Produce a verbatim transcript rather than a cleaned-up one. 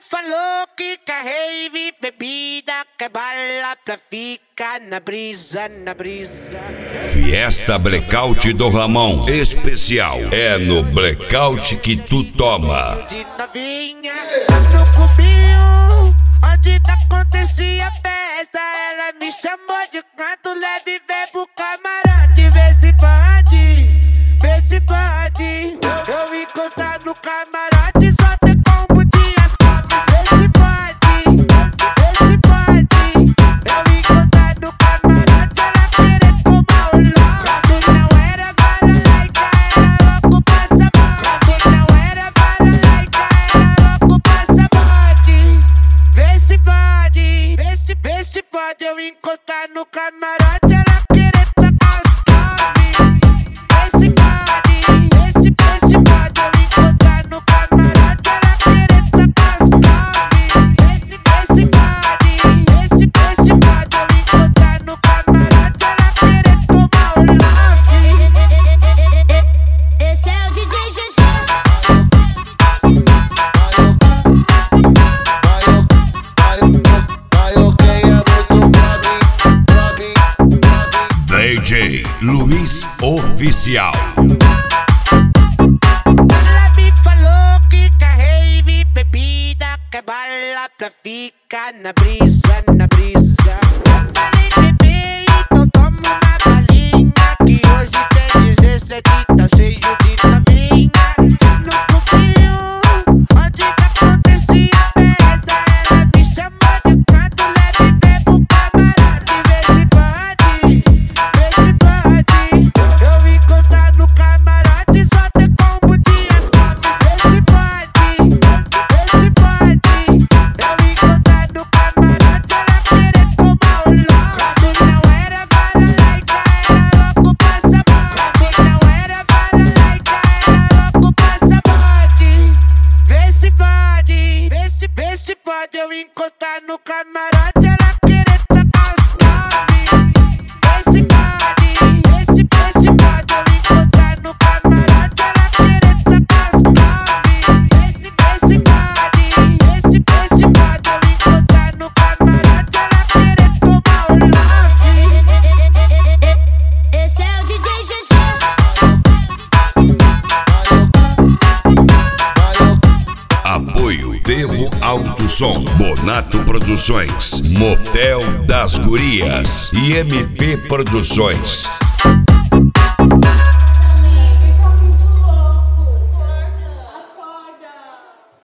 falou que quer rave, bebida, quer bala pra ficar na brisa, na brisa. Fiesta Blackout do Ramon especial. É no Blackout que tu toma. De novinha, no cubinho, onde acontecia a festa, ela me chamou de canto leve, vem pro camarote. Vê se pode, vê se pode, eu encostar no camarote, só tem combo de asfalto. Vê se pode, vê se pode, eu encostar no camarote, ela querer tomar o lote. Não era bala laica, era louco passaporte. Não era bala laica, era louco passaporte. Vê se pode, vê se, vê se pode, eu encostar no camarote, ela querer tacar os toques. Vê se pode, vê se, vê se pode, eu encostar no camarote, ela querer tacar os toques. Vê se, vê se pode, vê se, vê se pode, eu encostar no camarote, ela querer tomar o love. Esse é o D J G G. D J Luiz Oficial. Ela me falou que quer rave, bebida, quer bala pra ficar na brisa, na brisa. Eu falei, bebê, então toma uma balinha, que hoje tem dezessete, tá cheio de novinha. No cubinho, onde acontecia a festa, ela me chamou de canto leve, vem pro camarote. Vê se pode, vê se pode, eu encostar no camarote, só tem combo de asfalto. Vê se pode, vê se pode, eu encostar no camarote, ela querer tomar o lote. Não era bala laica, era louco passaporte. Não era bala laica, era louco passaporte. Vê se pode, vê se, vê se pode, eu encostar no camarote, ela querer tacar os toques. Vê se pode, vê se, vê se pode, eu encostar no camarote, ela querer tacar os toques. Vê se, vê se pode, vê se, vê se pode, eu encostar no camarote, ela querer tomar o love. Esse é o D J G G. Apoio Devo Alto Som, Bonato Produções, Motel das Gurias e M P Produções.